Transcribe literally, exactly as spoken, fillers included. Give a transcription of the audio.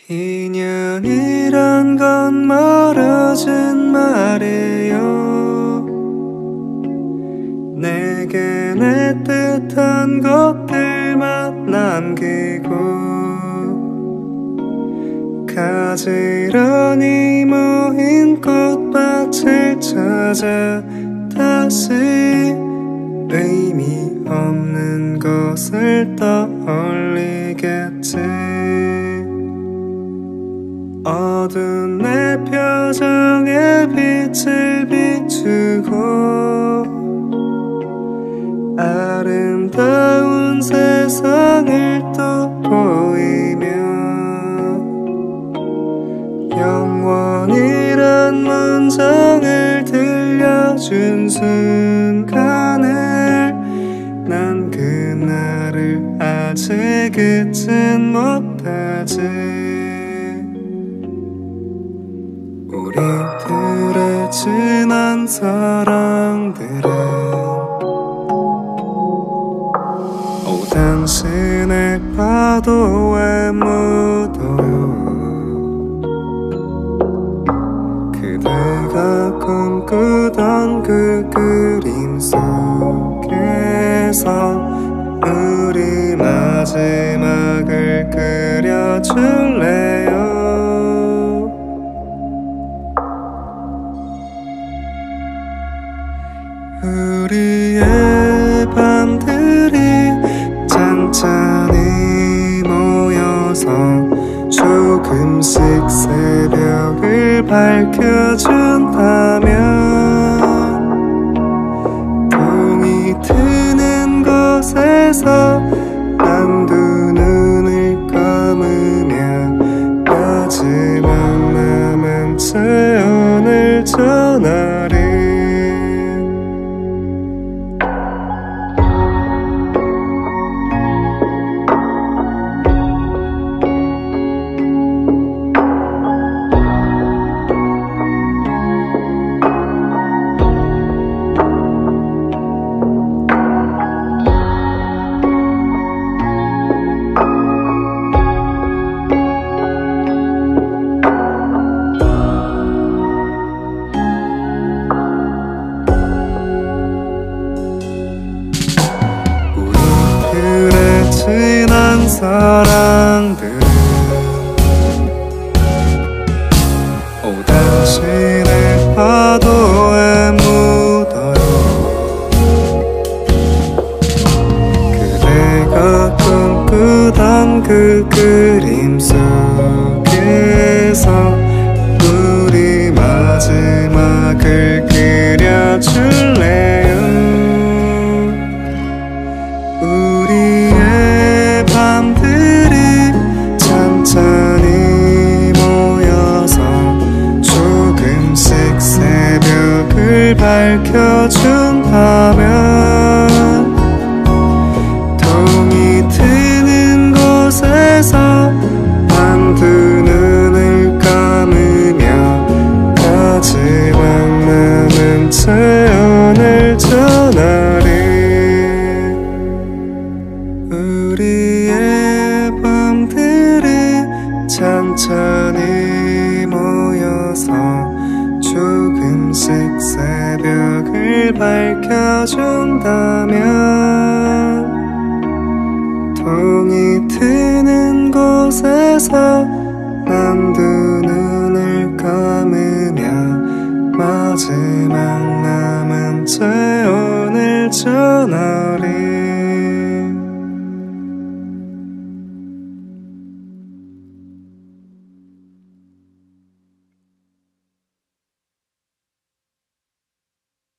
인연이란 건 멀어진 말이요. 내겐 애틋한 것들만 남기고 가지런히 모인 꽃밭을 찾아 다시 의미 없는 것을 떠올리겠지. 어두운 내 표정에 빛을 비추고 아름다운 세상을 또 보이며 영원이란 문장을 들려준 순간을 난 그날을 아직 잊진 못하지. 우리들의 지난 사랑들은 오 당신의 파도에 묻어요. 그대가 꿈꾸던 그 그림 속에서 우리 마지막을 그려줄래요. 우리의 밤들이 찬찬히 모여서 조금씩 새벽을 밝혀준다면 동이 트는 곳에서 난 두 눈을 감으며 마지막 남은 체온을 전하리. 지난 사랑들은 오 당신의 파도에 묻어요. 그대가 꿈꾸던 그 그림 속에서 우리 마지막을 그려줄래요. 우리의 밤들이 찬찬히 모여서 조금씩 새벽을 밝혀준다면 동이 트는 곳에서 난 두 눈을 감으며 마지막 남은 체온을 전하리. 우리의 밤들이 찬찬히 모여서 조금씩 새벽을 밝혀준다면 동이 트는 곳에서 난 두 눈을 감으며 마지막 남은 체온을 전하